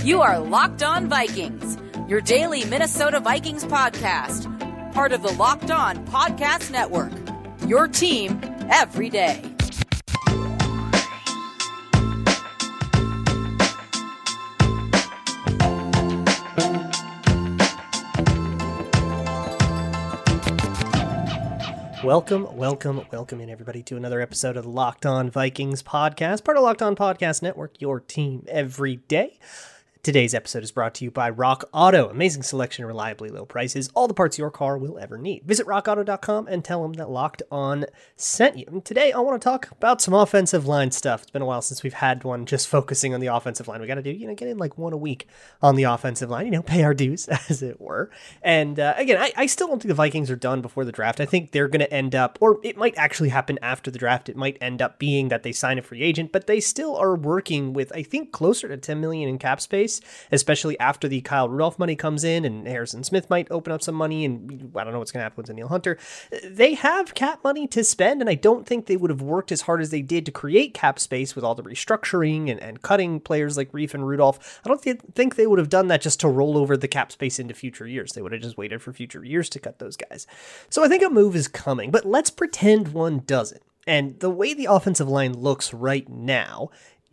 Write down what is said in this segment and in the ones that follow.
You are Locked On Vikings, your daily Minnesota Vikings podcast, part of the Locked On Podcast Network, your team every day. Welcome in everybody to another episode of the Locked On Vikings podcast, part of Locked On Podcast Network, your team every day. Today's episode is brought to you by Rock Auto. Amazing selection, reliably low prices, all the parts your car will ever need. Visit rockauto.com and tell them that Locked On sent you. And today I want to talk about some offensive line stuff. It's been a while since we've had one just focusing on the offensive line. We got to do, get in like one a week on the offensive line, pay our dues, as it were. And again, I still don't think the Vikings are done before the draft. I think they're going to end up, or it might actually happen after the draft. It might end up being that they sign a free agent, but they still are working with, I think, closer to $10 million in cap space, especially after the Kyle Rudolph money comes in and Harrison Smith might open up some money, and I don't know what's going to happen with Danielle Hunter. They have cap money to spend, and I don't think they would have worked as hard as they did to create cap space with all the restructuring and cutting players like Reiff and Rudolph. I don't think they would have done that just to roll over the cap space into future years. They would have just waited for future years to cut those guys. So I think a move is coming, but let's pretend one doesn't. And the way the offensive line looks right now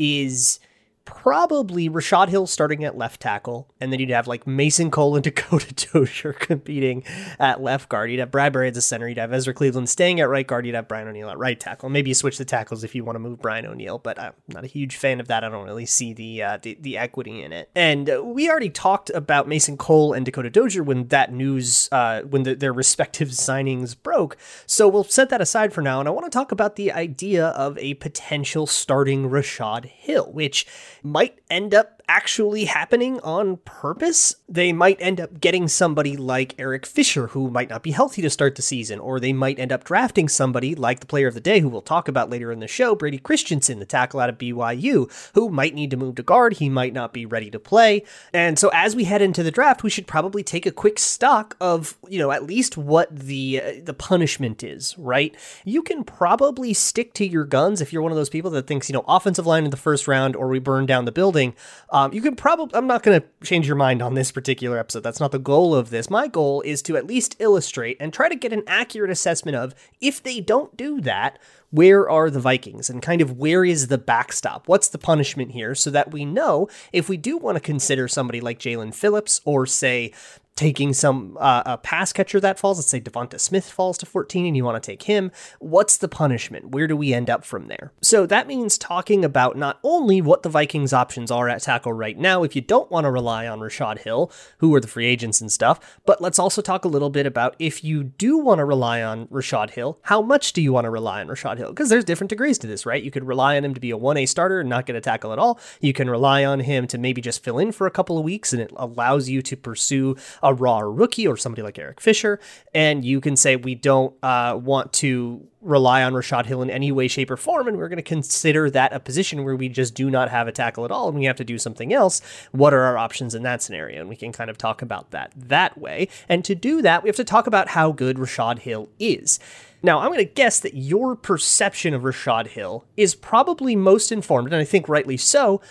is probably Rashad Hill starting at left tackle, and then you'd have like Mason Cole and Dakota Dozier competing at left guard. You'd have Bradbury as a center. You'd have Ezra Cleveland staying at right guard. You'd have Brian O'Neill at right tackle. Maybe you switch the tackles if you want to move Brian O'Neill, but I'm not a huge fan of that. I don't really see the equity in it. And we already talked about Mason Cole and Dakota Dozier when that news, when their respective signings broke. So we'll set that aside for now, and I want to talk about the idea of a potential starting Rashad Hill, which might end up actually happening on purpose. They might end up getting somebody like Eric Fisher, who might not be healthy to start the season, or they might end up drafting somebody like the player of the day, who we'll talk about later in the show, Brady Christensen, the tackle out of BYU, who might need to move to guard. He might not be ready to play. And so as we head into the draft, we should probably take a quick stock of, at least what the punishment is, right? You can probably stick to your guns if you're one of those people that thinks, offensive line in the first round, or we burn down the building. You can probably, I'm not going to change your mind on this particular episode. That's not the goal of this. My goal is to at least illustrate and try to get an accurate assessment of, if they don't do that, where are the Vikings, and kind of where is the backstop? What's the punishment here, so that we know if we do want to consider somebody like Jalen Phillips, or say taking some a pass catcher that falls, let's say Devonta Smith falls to 14 and you want to take him, what's the punishment? Where do we end up from there? So that means talking about not only what the Vikings options are at tackle right now, if you don't want to rely on Rashad Hill, who are the free agents and stuff, but let's also talk a little bit about, if you do want to rely on Rashad Hill, how much do you want to rely on Rashad Hill? Because there's different degrees to this, right? You could rely on him to be a 1A starter and not get a tackle at all. You can rely on him to maybe just fill in for a couple of weeks, and it allows you to pursue a raw rookie or somebody like Eric Fisher. And you can say, we don't want to rely on Rashad Hill in any way, shape, or form, and we're going to consider that a position where we just do not have a tackle at all and we have to do something else. What are our options in that scenario? And we can kind of talk about that way. And to do that, we have to talk about how good Rashad Hill is. Now, I'm going to guess that your perception of Rashad Hill is probably most informed, and I think rightly so,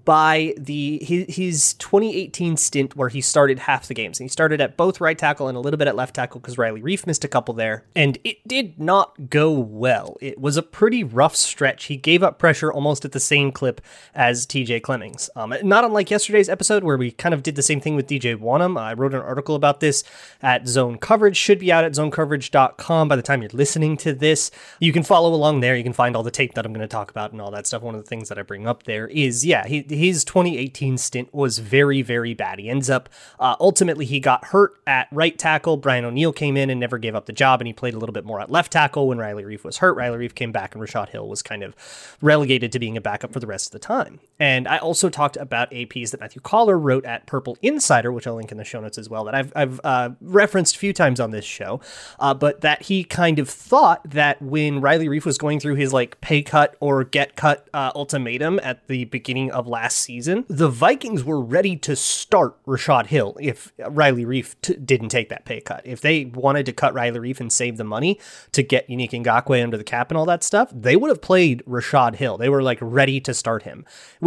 by his 2018 stint where he started half the games. And he started at both right tackle and a little bit at left tackle because Riley Reiff missed a couple there. And it did not go well. It was a pretty rough stretch. He gave up pressure almost at the same clip as TJ Clemmings. Not unlike yesterday's episode where we kind of did the same thing with DJ Wonnum. I wrote an article about this at Zone Coverage. Should be out at zonecoverage.com by the time you're listening to this. You can follow along there. You can find all the tape that I'm going to talk about and all that stuff. One of the things that I bring up there is, his 2018 stint was very, very bad. He ends up, ultimately he got hurt at right tackle. Brian O'Neill came in and never gave up the job, and he played a little bit more at left tackle when Riley Reiff was hurt. Riley Reiff came back, and Rashad Hill was kind of relegated to being a backup for the rest of the time. And I also talked about a piece that Matthew Collar wrote at Purple Insider, which I'll link in the show notes as well, that I've referenced a few times on this show, but that he kind of thought that when Riley Reiff was going through his like pay cut or get cut ultimatum at the beginning of last season, the Vikings were ready to start Rashad Hill if Riley Reiff didn't take that pay cut. If they wanted to cut Riley Reiff and save the money to get Yannick Ngakoue under the cap and all that stuff, they would have played Rashad Hill. They were like ready to start him, which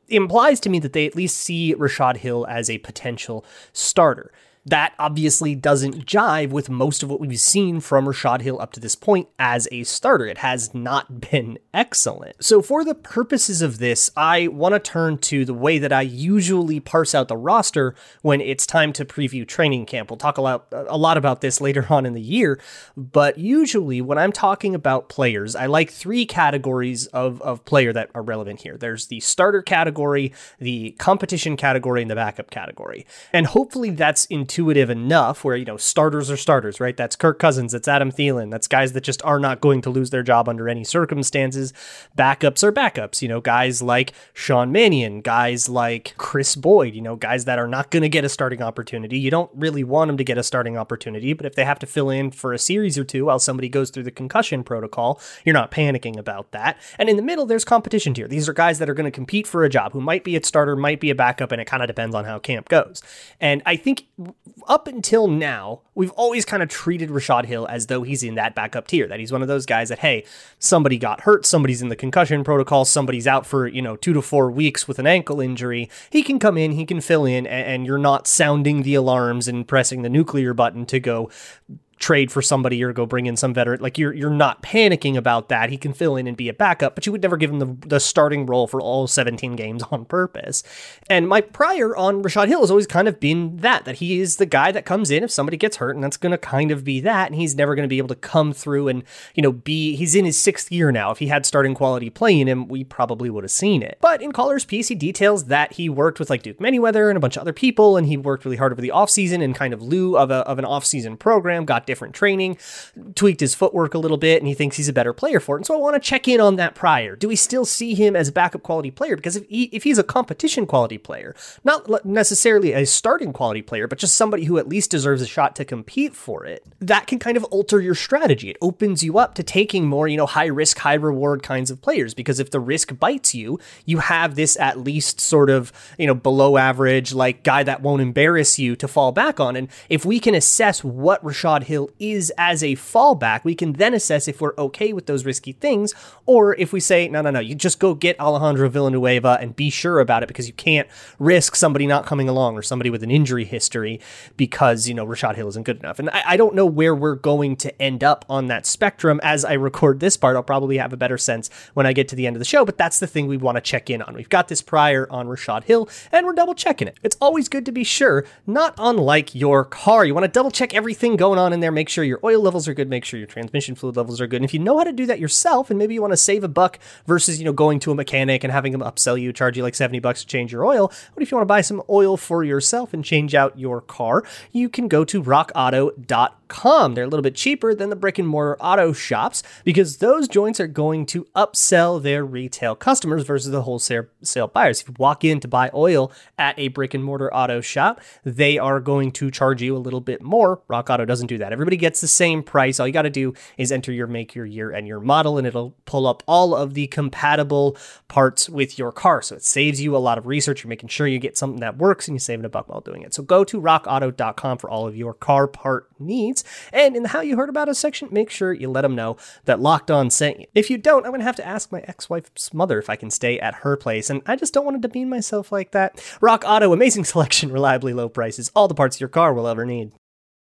implies to me that they at least see Rashad Hill as a potential starter. That obviously doesn't jive with most of what we've seen from Rashad Hill up to this point as a starter. It has not been excellent. So for the purposes of this, I want to turn to the way that I usually parse out the roster when it's time to preview training camp. We'll talk a lot about this later on in the year, but usually when I'm talking about players, I like three categories of player that are relevant here. There's the starter category, the competition category, and the backup category. And hopefully that's intuitive enough where, starters are starters, right? That's Kirk Cousins, that's Adam Thielen, that's guys that just are not going to lose their job under any circumstances. Backups are backups, guys like Sean Mannion, guys like Chris Boyd, guys that are not going to get a starting opportunity. You don't really want them to get a starting opportunity, but if they have to fill in for a series or two while somebody goes through the concussion protocol, you're not panicking about that. And in the middle, there's competition tier. These are guys that are going to compete for a job, who might be a starter, might be a backup, and it kind of depends on how camp goes. And I think up until now, we've always kind of treated Rashad Hill as though he's in that backup tier, that he's one of those guys that, hey, somebody got hurt, somebody's in the concussion protocol, somebody's out for, 2 to 4 weeks with an ankle injury. He can come in, he can fill in, and you're not sounding the alarms and pressing the nuclear button to go trade for somebody or go bring in some veteran. Like you're not panicking about that. He can fill in and be a backup, but you would never give him the starting role for all 17 games on purpose. And my prior on Rashad Hill has always kind of been that he is the guy that comes in if somebody gets hurt, and that's going to kind of be that. And he's never going to be able to come through and, he's in his 6th year now. If he had starting quality play in him, we probably would have seen it. But in Caller's piece, he details that he worked with like Duke Manyweather and a bunch of other people, and he worked really hard over the offseason in kind of lieu of an offseason program, got different training, tweaked his footwork a little bit, and he thinks he's a better player for it. And so I want to check in on that prior. Do we still see him as a backup quality player? Because if he's a competition quality player, not necessarily a starting quality player, but just somebody who at least deserves a shot to compete for it, that can kind of alter your strategy. It opens you up to taking more, high risk, high reward kinds of players, because if the risk bites you, you have this at least sort of, below average, like guy that won't embarrass you to fall back on. And if we can assess what Rashad Hill is as a fallback, we can then assess if we're okay with those risky things, or if we say, no, you just go get Alejandro Villanueva and be sure about it, because you can't risk somebody not coming along or somebody with an injury history because, Rashad Hill isn't good enough. And I don't know where we're going to end up on that spectrum. As I record this part, I'll probably have a better sense when I get to the end of the show, but that's the thing we want to check in on. We've got this prior on Rashad Hill, and we're double checking it. It's always good to be sure, not unlike your car. You want to double check everything going on in there, make sure your oil levels are good, make sure your transmission fluid levels are good. And if you know how to do that yourself, and maybe you want to save $1 versus, going to a mechanic and having them upsell you, charge you like $70 to change your oil, what if you want to buy some oil for yourself and change out your car? You can go to rockauto.com. They're a little bit cheaper than the brick and mortar auto shops, because those joints are going to upsell their retail customers versus the wholesale buyers. If you walk in to buy oil at a brick and mortar auto shop, they are going to charge you a little bit more. Rock Auto doesn't do that. Everybody gets the same price. All you got to do is enter your make, your year, and your model, and it'll pull up all of the compatible parts with your car. So it saves you a lot of research. You're making sure you get something that works, and you're saving $1 while doing it. So go to rockauto.com for all of your car part needs. And in the How You Heard About Us section, make sure you let them know that Locked On sent you. If you don't, I'm going to have to ask my ex-wife's mother if I can stay at her place, and I just don't want to demean myself like that. Rock Auto, amazing selection, reliably low prices, all the parts your car will ever need.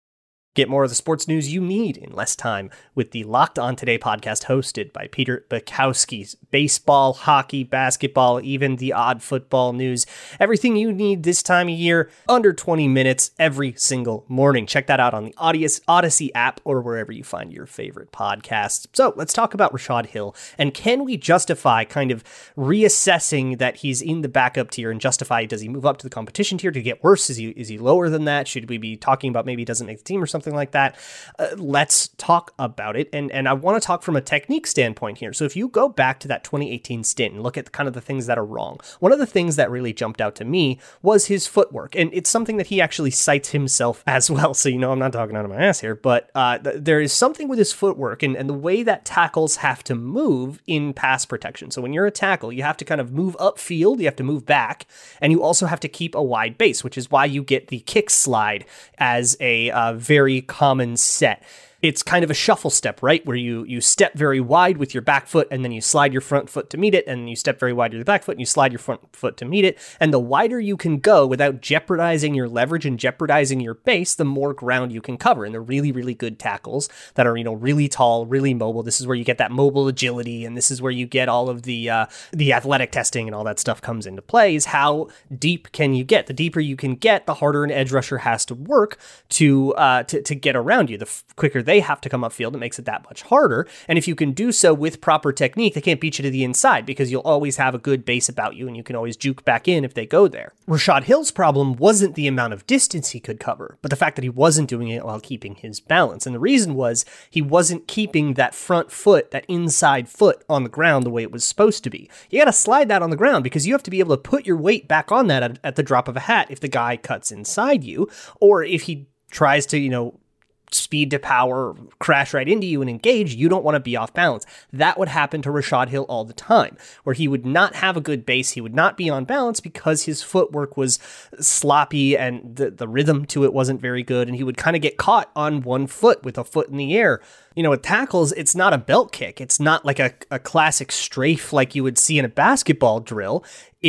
Get more of the sports news you need in less time with the Locked On Today podcast, hosted by Peter Bukowski. Baseball, hockey, basketball, even the odd football news. Everything you need this time of year, under 20 minutes every single morning. Check that out on the Odyssey app or wherever you find your favorite podcasts. So let's talk about Rashad Hill, and can we justify kind of reassessing that he's in the backup tier, and justify, does he move up to the competition tier? Did he get worse? Is he lower than that? Should we be talking about maybe he doesn't make the team or something like that? Let's talk about it. And I want to talk from a technique standpoint here. So if you go back to that 2018 stint and look at kind of the things that are wrong, one of the things that really jumped out to me was his footwork. And it's something that he actually cites himself as well. So, I'm not talking out of my ass here, but there is something with his footwork and the way that tackles have to move in pass protection. So when you're a tackle, you have to kind of move upfield, you have to move back, and you also have to keep a wide base, which is why you get the kick slide as a very common set. It's kind of a shuffle step, right? Where you step very wide with your back foot and then you slide your front foot to meet it, and you step very wide with your back foot and you slide your front foot to meet it. And the wider you can go without jeopardizing your leverage and jeopardizing your base, the more ground you can cover. And the really, really good tackles that are, really tall, really mobile. This is where you get that mobile agility, and this is where you get all of the athletic testing and all that stuff comes into play, is how deep can you get? The deeper you can get, the harder an edge rusher has to work to get around you. The quicker they have to come upfield, it makes it that much harder. And if you can do so with proper technique, they can't beat you to the inside because you'll always have a good base about you and you can always juke back in if they go there. Rashad Hill's problem wasn't the amount of distance he could cover, but the fact that he wasn't doing it while keeping his balance. And the reason was he wasn't keeping that front foot, that inside foot on the ground the way it was supposed to be. You got to slide that on the ground because you have to be able to put your weight back on that at the drop of a hat if the guy cuts inside you, or if he tries to, speed to power, crash right into you and engage, you don't want to be off balance. That would happen to Rashad Hill all the time, where he would not have a good base. He would not be on balance because his footwork was sloppy and the rhythm to it wasn't very good. And he would kind of get caught on one foot with a foot in the air. With tackles, it's not a belt kick. It's not like a classic strafe like you would see in a basketball drill.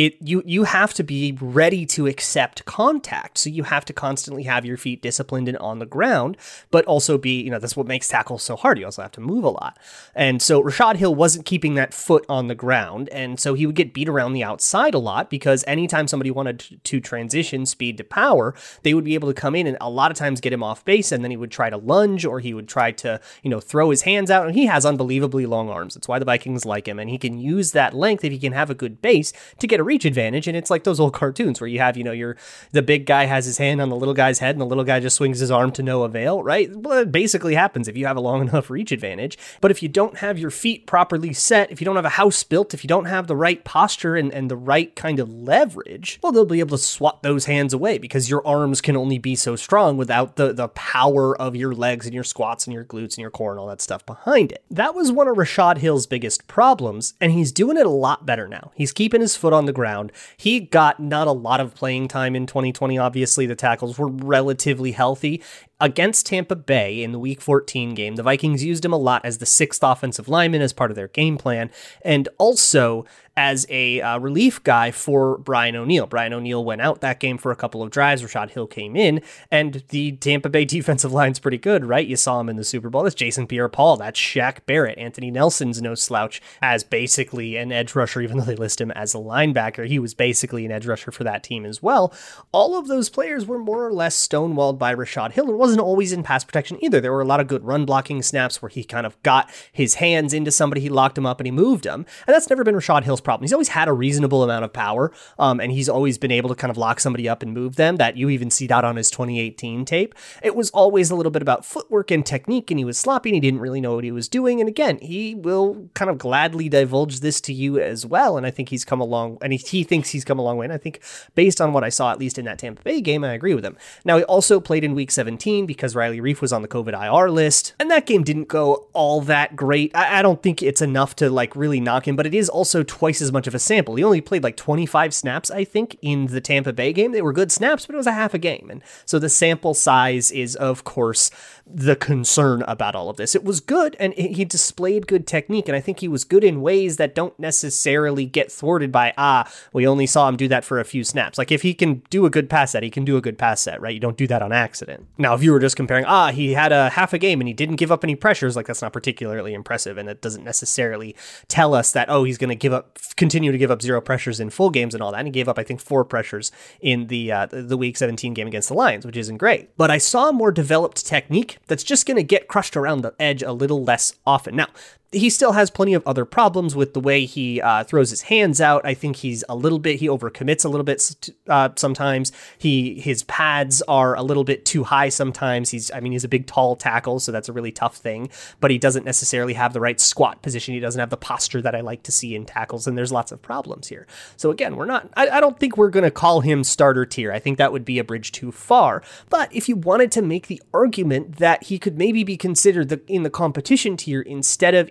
You have to be ready to accept contact. So you have to constantly have your feet disciplined and on the ground, but also be, that's what makes tackles so hard. You also have to move a lot. And so Rashad Hill wasn't keeping that foot on the ground. And so he would get beat around the outside a lot because anytime somebody wanted to transition speed to power, they would be able to come in and a lot of times get him off base. And then he would try to lunge, or he would try to, throw his hands out. And he has unbelievably long arms. That's why the Vikings like him. And he can use that length if he can have a good base to get a reach advantage. And it's like those old cartoons where you have, the big guy has his hand on the little guy's head and the little guy just swings his arm to no avail, right? Well, it basically happens if you have a long enough reach advantage. But if you don't have your feet properly set, if you don't have a house built, if you don't have the right posture and the right kind of leverage, well, they'll be able to swat those hands away because your arms can only be so strong without the power of your legs and your squats and your glutes and your core and all that stuff behind it. That was one of Rashad Hill's biggest problems, and he's doing it a lot better now. He's keeping his foot on the ground. He got not a lot of playing time in 2020. Obviously, the tackles were relatively healthy. Against Tampa Bay in the Week 14 game, the Vikings used him a lot as the sixth offensive lineman as part of their game plan, and also as a relief guy for Brian O'Neill. Brian O'Neill went out that game for a couple of drives. Rashad Hill came in, and the Tampa Bay defensive line's pretty good, right? You saw him in the Super Bowl. That's Jason Pierre-Paul. That's Shaq Barrett. Anthony Nelson's no slouch as basically an edge rusher, even though they list him as a linebacker. He was basically an edge rusher for that team as well. All of those players were more or less stonewalled by Rashad Hill, and wasn't always in pass protection either. There were a lot of good run blocking snaps where he kind of got his hands into somebody, he locked him up, and he moved him. And that's never been Rashad Hill's problem. He's always had a reasonable amount of power, and he's always been able to kind of lock somebody up and move them. That you even see that on his 2018 tape. It was always a little bit about footwork and technique, and he was sloppy and he didn't really know what he was doing. And again, he will kind of gladly divulge this to you as well. And I think he's come along, and he thinks he's come a long way. And I think based on what I saw, at least in that Tampa Bay game, I agree with him. Now, he also played in Week 17 because Riley Reiff was on the COVID IR list, and that game didn't go all that great. I don't think it's enough to really knock him, but it is also twice as much of a sample. He only played 25 snaps, I think, in the Tampa Bay game. They were good snaps, but it was a half a game. And so the sample size is, of course, the concern about all of this. It was good, and he displayed good technique, and I think he was good in ways that don't necessarily get thwarted by, we only saw him do that for a few snaps. If he can do a good pass set, he can do a good pass set, right? You don't do that on accident. Now, if you were just comparing, he had a half a game and he didn't give up any pressures, that's not particularly impressive, and it doesn't necessarily tell us that, he's going to continue to give up zero pressures in full games and all that. And he gave up, I think, 4 pressures in the Week 17 game against the Lions, which isn't great. But I saw a more developed technique that's just going to get crushed around the edge a little less often. Now, he still has plenty of other problems with the way he throws his hands out. I think he overcommits a little bit sometimes. His pads are a little bit too high sometimes. He's a big, tall tackle, so that's a really tough thing. But he doesn't necessarily have the right squat position. He doesn't have the posture that I like to see in tackles, and there's lots of problems here. So again, I don't think we're going to call him starter tier. I think that would be a bridge too far. But if you wanted to make the argument that he could maybe be considered in the competition tier instead of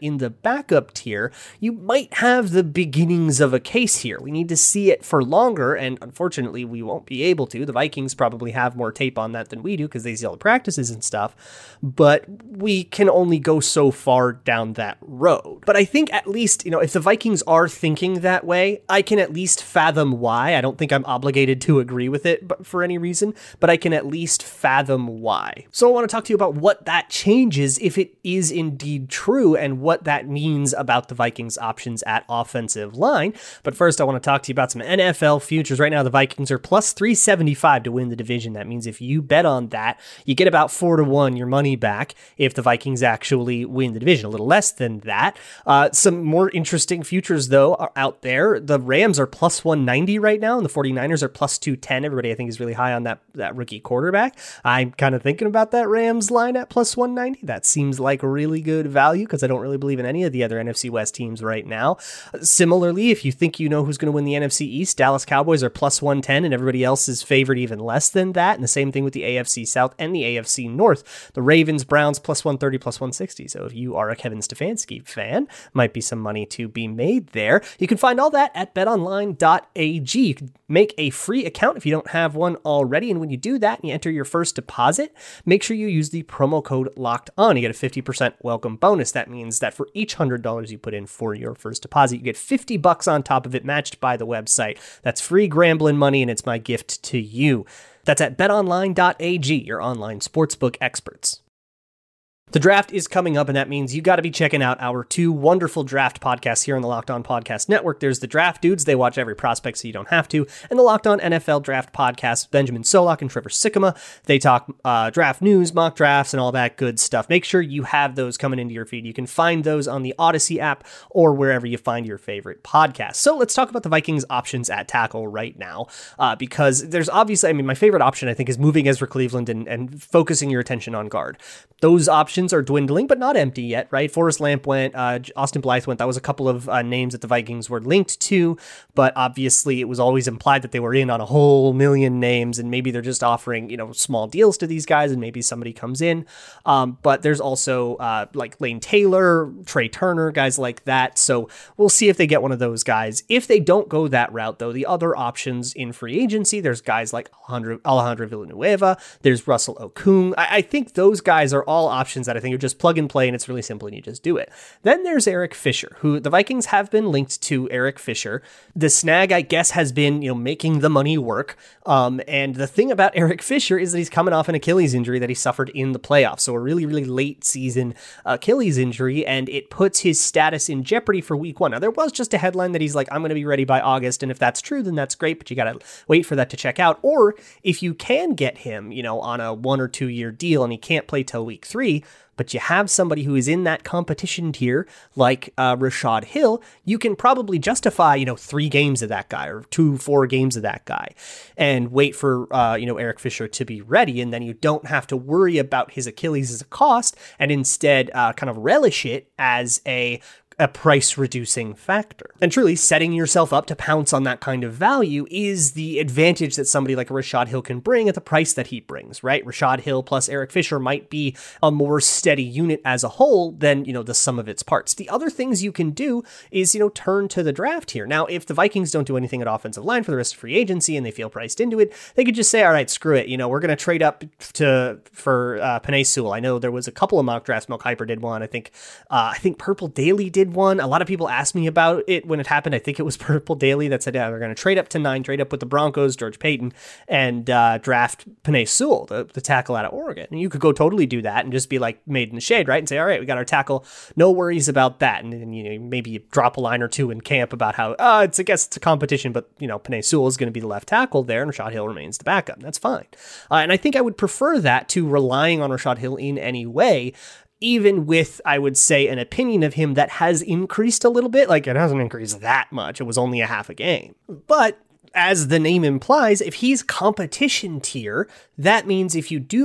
in the backup tier, you might have the beginnings of a case here. We need to see it for longer, and unfortunately, we won't be able to. The Vikings probably have more tape on that than we do because they see all the practices and stuff, but we can only go so far down that road. But I think at least, if the Vikings are thinking that way, I can at least fathom why. I don't think I'm obligated to agree with it but for any reason, but I can at least fathom why. So I want to talk to you about what that changes if it is indeed true and what that means about the Vikings options at offensive line. But first, I want to talk to you about some NFL futures. Right now, the Vikings are plus 375 to win the division. That means if you bet on that, you get about 4-1 your money back if the Vikings actually win the division. A little less than that. Some more interesting futures, though, are out there. The Rams are plus 190 right now, and the 49ers are plus 210. Everybody, I think, is really high on that rookie quarterback. I'm kind of thinking about that Rams line at plus 190. That seems like really good value because I don't really believe in any of the other NFC West teams right now. Similarly, if you think you know who's going to win the NFC East, Dallas Cowboys are plus 110 and everybody else is favored even less than that. And the same thing with the AFC South and the AFC North. The Ravens, Browns, plus 130, plus 160. So if you are a Kevin Stefanski fan, might be some money to be made there. You can find all that at betonline.ag. You can make a free account if you don't have one already. And when you do that and you enter your first deposit, make sure you use the promo code LOCKEDON. You get a 50% welcome bonus. That means that for each $100 you put in for your first deposit, you get $50 on top of it, matched by the website. That's free Gramblin' money, and it's my gift to you. That's at betonline.ag, your online sportsbook experts. The draft is coming up, and that means you got to be checking out our two wonderful draft podcasts here on the Locked On Podcast Network. There's the Draft Dudes. They watch every prospect so you don't have to. And the Locked On NFL Draft Podcast, Benjamin Solak and Trevor Sikkema. They talk draft news, mock drafts, and all that good stuff. Make sure you have those coming into your feed. You can find those on the Odyssey app or wherever you find your favorite podcast. So let's talk about the Vikings options at tackle right now, because there's obviously, my favorite option, I think, is moving Ezra Cleveland and focusing your attention on guard. Those options are dwindling, but not empty yet, right? Forrest Lamp went, Austin Blythe went. That was a couple of names that the Vikings were linked to, but obviously it was always implied that they were in on a whole million names, and maybe they're just offering, small deals to these guys, and maybe somebody comes in. But there's also like Lane Taylor, Trey Turner, guys like that. So we'll see if they get one of those guys. If they don't go that route, though, the other options in free agency, there's guys like Alejandro Villanueva, there's Russell Okung. I think those guys are all options that I think are just plug and play, and it's really simple and you just do it. Then there's Eric Fisher, who the Vikings have been linked to. Eric Fisher, the snag, I guess, has been, making the money work. And the thing about Eric Fisher is that he's coming off an Achilles injury that he suffered in the playoffs. So a really, really late season Achilles injury, and it puts his status in jeopardy for week one. Now, there was just a headline that he's like, I'm going to be ready by August. And if that's true, then that's great, but you got to wait for that to check out. Or if you can get him, on a 1 or 2 year deal and he can't play till week 3, but you have somebody who is in that competition tier, like Rashad Hill, you can probably justify, 3 games of that guy or 4 games of that guy and wait for, Eric Fisher to be ready. And then you don't have to worry about his Achilles as a cost, and instead kind of relish it as a price-reducing factor. And truly, setting yourself up to pounce on that kind of value is the advantage that somebody like Rashad Hill can bring at the price that he brings, right? Rashad Hill plus Eric Fisher might be a more steady unit as a whole than, the sum of its parts. The other things you can do is, turn to the draft here. Now, if the Vikings don't do anything at offensive line for the rest of free agency and they feel priced into it, they could just say, all right, screw it. We're going to trade up for Penei Sewell. I know there was a couple of mock drafts. Mel Kiper did one. I think Purple Daily did one. A lot of people asked me about it when it happened. I think it was Purple Daily that said, yeah, we're going to trade up to 9, trade up with the Broncos, George Payton, and draft Penei Sewell, the tackle out of Oregon. And you could go totally do that and just be like made in the shade, right? And say, all right, we got our tackle. No worries about that. And then, maybe you drop a line or two in camp about how, I guess it's a competition, but, Penei Sewell is going to be the left tackle there, and Rashad Hill remains the backup. That's fine. And I think I would prefer that to relying on Rashad Hill in any way, even with, I would say, an opinion of him that has increased a little bit. Like, it hasn't increased that much. It was only a half a game. But as the name implies, if he's competition tier, that means if you do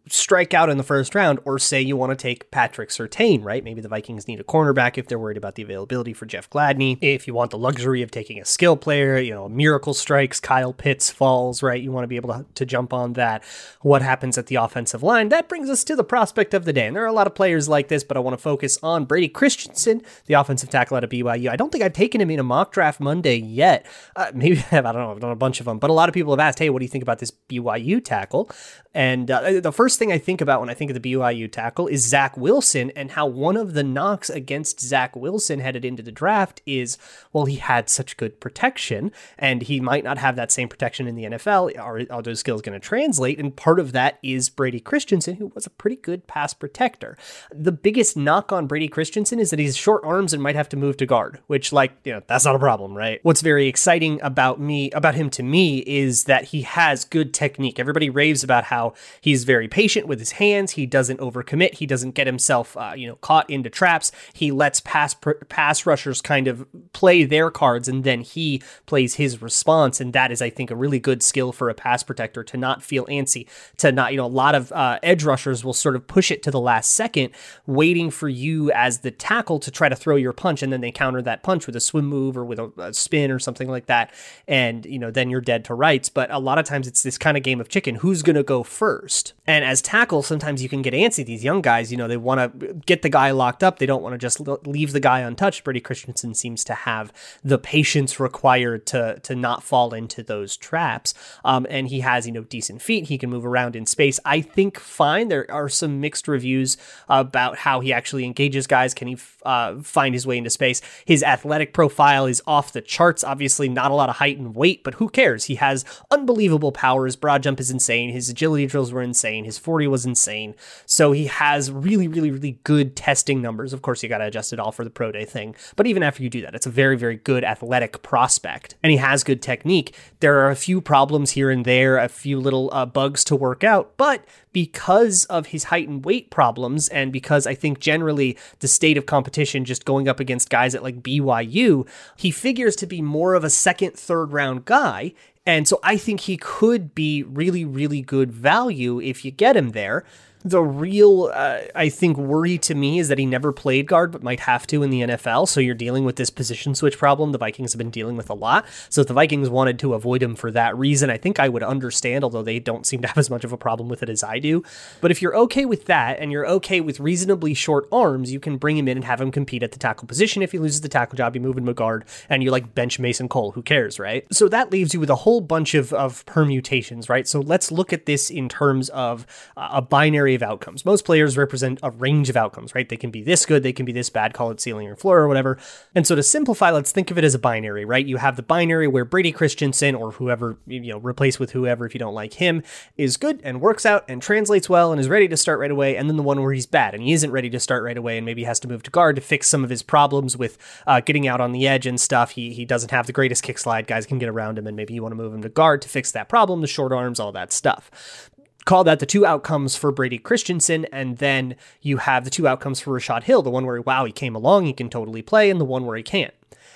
strike out in the first round, or say you want to take Patrick Surtain, right? Maybe the Vikings need a cornerback if they're worried about the availability for Jeff Gladney. If you want the luxury of taking a skill player, a miracle strikes, Kyle Pitts falls, right? You want to be able to jump on that. What happens at the offensive line? That brings us to the prospect of the day. And there are a lot of players like this, but I want to focus on Brady Christensen, the offensive tackle out of BYU. I don't think I've taken him in a mock draft Monday yet. Maybe I have, I don't know, I've done a bunch of them, but a lot of people have asked, hey, what do you think about this BYU tackle? And the first thing I think about when I think of the BYU tackle is Zach Wilson, and how one of the knocks against Zach Wilson headed into the draft is, well, he had such good protection, and he might not have that same protection in the NFL. Are those skills going to translate? And part of that is Brady Christensen, who was a pretty good pass protector. The biggest knock on Brady Christensen is that he's short arms and might have to move to guard, which, that's not a problem, right? What's very exciting about him to me is that he has good technique. Everybody raves about how he's very patient with his hands. He doesn't overcommit. He doesn't get himself, caught into traps. He lets pass rushers kind of play their cards, and then he plays his response. And that is, I think, a really good skill for a pass protector, to not feel antsy, to not, a lot of edge rushers will sort of push it to the last second, waiting for you as the tackle to try to throw your punch, and then they counter that punch with a swim move or with a spin or something like that. And, then you're dead to rights. But a lot of times it's this kind of game of chicken. Who's going to go first? And as tackle, sometimes you can get antsy. These young guys, they want to get the guy locked up. They don't want to just leave the guy untouched. Brady Christensen seems to have the patience required to not fall into those traps. And he has, decent feet. He can move around in space. I think fine. There are some mixed reviews about how he actually engages guys. Can he find his way into space? His athletic profile is off the charts. Obviously not a lot of height and weight, but who cares? He has unbelievable power. His broad jump is insane. His agility drills were insane. His 40 was insane. So he has really, really, really good testing numbers. Of course, you got to adjust it all for the pro day thing. But even after you do that, it's a very, very good athletic prospect. And he has good technique. There are a few problems here and there, a few little bugs to work out. But because of his height and weight problems, and because I think generally the state of competition just going up against guys at like BYU, he figures to be more of a second, third round guy. And so I think he could be really, really good value if you get him there. The real, I think, worry to me is that he never played guard, but might have to in the NFL. So you're dealing with this position switch problem the Vikings have been dealing with a lot. So if the Vikings wanted to avoid him for that reason, I think I would understand, although they don't seem to have as much of a problem with it as I do. But if you're okay with that, and you're okay with reasonably short arms, you can bring him in and have him compete at the tackle position. If he loses the tackle job, you move him to guard, and you bench Mason Cole. Who cares, right? So that leaves you with a whole bunch of permutations, right? So let's look at this in terms of a binary of outcomes. Most players represent a range of outcomes, right? They can be this good, they can be this bad, call it ceiling or floor or whatever. And so to simplify, let's think of it as a binary, right? You have the binary where Brady Christensen, or whoever, replace with whoever if you don't like him, is good and works out and translates well and is ready to start right away. And then the one where he's bad and he isn't ready to start right away and maybe has to move to guard to fix some of his problems with getting out on the edge and stuff. He doesn't have the greatest kick slide. Guys can get around him, and maybe you want to move him to guard to fix that problem, the short arms, all that stuff. Call that the two outcomes for Brady Christensen, and then you have the two outcomes for Rashad Hill, the one where, wow, he came along, he can totally play, and the one where he can't.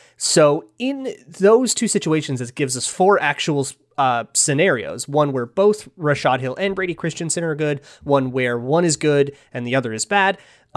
So in those two situations, it gives us four actual scenarios. One where both Rashad Hill and Brady Christensen are good, one where one is good and the other is bad,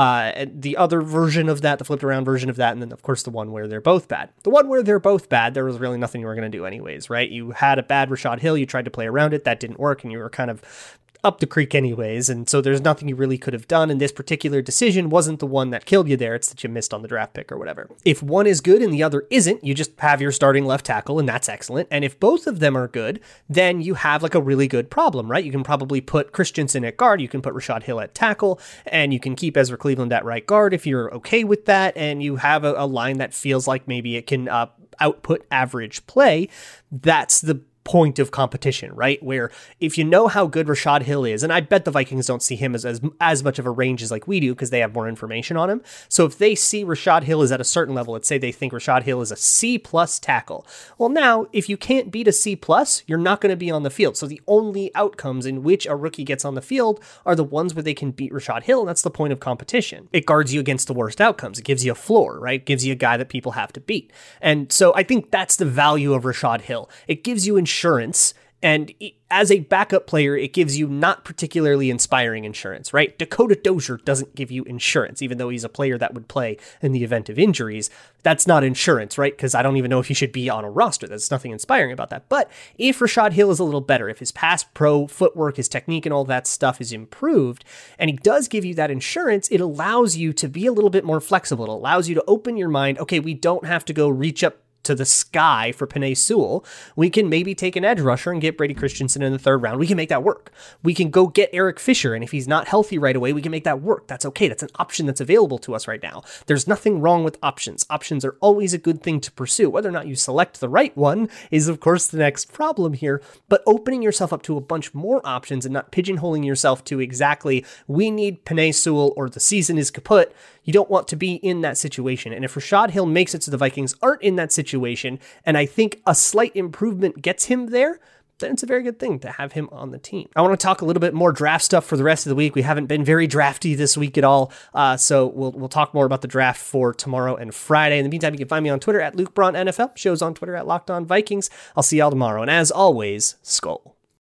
the other version of that, the flipped around version of that, and then of course the one where they're both bad. The one where they're both bad, there was really nothing you were going to do anyways, right? You had a bad Rashad Hill, you tried to play around it, that didn't work, and you were kind of up the creek anyways, and so there's nothing you really could have done, and this particular decision wasn't the one that killed you there, it's that you missed on the draft pick or whatever. If one is good and the other isn't, you just have your starting left tackle, and that's excellent. And if both of them are good, then you have a really good problem, right? You can probably put Christensen at guard, you can put Rashad Hill at tackle, and you can keep Ezra Cleveland at right guard if you're okay with that, and you have a line that feels like maybe it can output average play. That's the point of competition, right? Where if you know how good Rashad Hill is, and I bet the Vikings don't see him as much of a range as we do because they have more information on him. So if they see Rashad Hill is at a certain level, let's say they think Rashad Hill is a C+ tackle. Well, now if you can't beat a C+, you're not going to be on the field. So the only outcomes in which a rookie gets on the field are the ones where they can beat Rashad Hill, and that's the point of competition. It guards you against the worst outcomes. It gives you a floor, right? It gives you a guy that people have to beat. And so I think that's the value of Rashad Hill. It gives you insurance And as a backup player, it gives you not particularly inspiring insurance, right? Dakota Dozier doesn't give you insurance, even though he's a player that would play in the event of injuries. That's not insurance, right? Because I don't even know if he should be on a roster. There's nothing inspiring about that. But if Rashad Hill is a little better, if his pass pro footwork, his technique, and all that stuff is improved, and he does give you that insurance, it allows you to be a little bit more flexible. It allows you to open your mind. Okay, we don't have to go reach up to the sky for Penei Sewell. We can maybe take an edge rusher and get Brady Christensen in the 3rd round. We can make that work. We can go get Eric Fisher, and if he's not healthy right away, we can make that work. That's okay. That's an option that's available to us right now. There's nothing wrong with options. Options are always a good thing to pursue. Whether or not you select the right one is, of course, the next problem here, but opening yourself up to a bunch more options and not pigeonholing yourself to exactly, we need Penei Sewell or the season is kaput. You don't want to be in that situation. And if Rashad Hill makes it so the Vikings aren't in that situation, and I think a slight improvement gets him there, then it's a very good thing to have him on the team. I want to talk a little bit more draft stuff for the rest of the week. We haven't been very drafty this week at all, so we'll talk more about the draft for tomorrow and Friday. In the meantime, you can find me on Twitter at Luke Braun NFL. Shows on Twitter at Locked On Vikings. I'll see y'all tomorrow, and as always, Skol.